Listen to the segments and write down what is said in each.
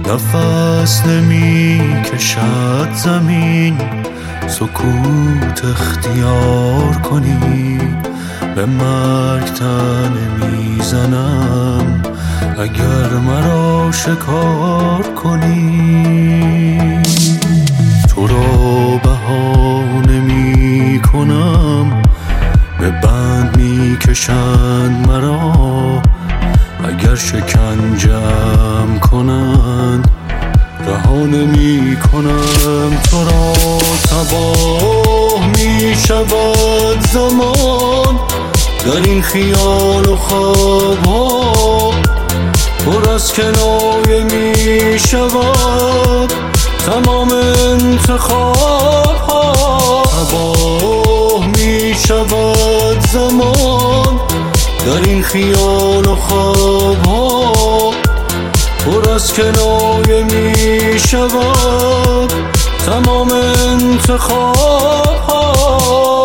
نفس نمی کشد زمین، سکوت اختیار کنی. به مرگ تن میزنم اگر مرا شکار کنی. تو را بهانه می کنم، به بند می کشند مرا اگر شکنجم کنند رها نمی کنم. تو را تباه می شود زمان در این خیال و خواب ها، پر از کنایه می شود تمام انتخاب ها. تباه می شود زمان در این خیال و خواب ها، پر از کنایه می شود تمام انتخاب ها.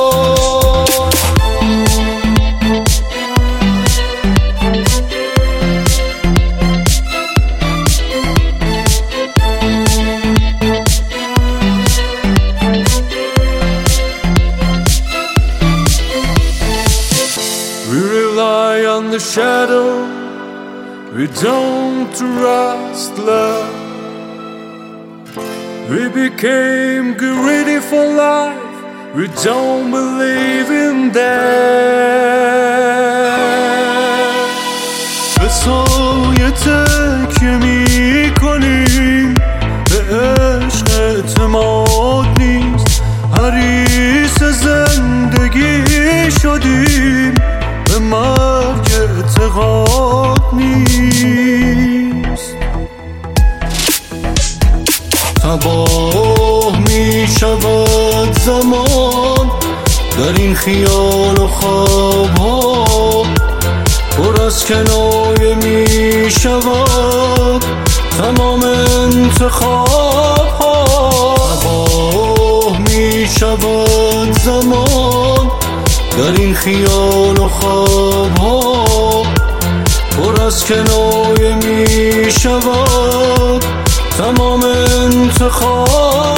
We rely on the shadow, we don't trust love. We became greedy for life, we don't believe in death. به سایه تکیه می کنیم، به عشق اعتماد نیست. حریص زندگی شدیم، به مرگ اعتقاد نیست. تباه می شود زمان در این خیال و خواب ها، پر از کنایه می شود تمام انتخاب ها. تباه می شود زمان در این خیال و خواب ها، پر از کنایه می شود تمام انتخاب